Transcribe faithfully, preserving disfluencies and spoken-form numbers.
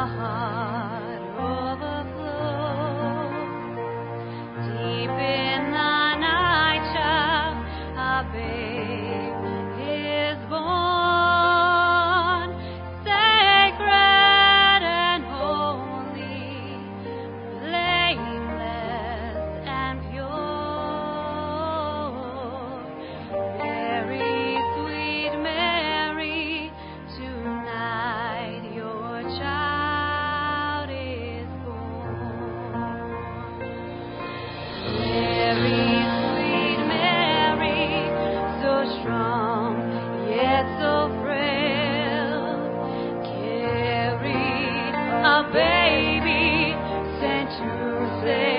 heart overflows. Deep in the night, child, a babe is born, sacred and holy, blameless and pure. Very sweet Mary, tonight your child is born. Very sweet Mary, so strong yet so frail, carried a baby sent to save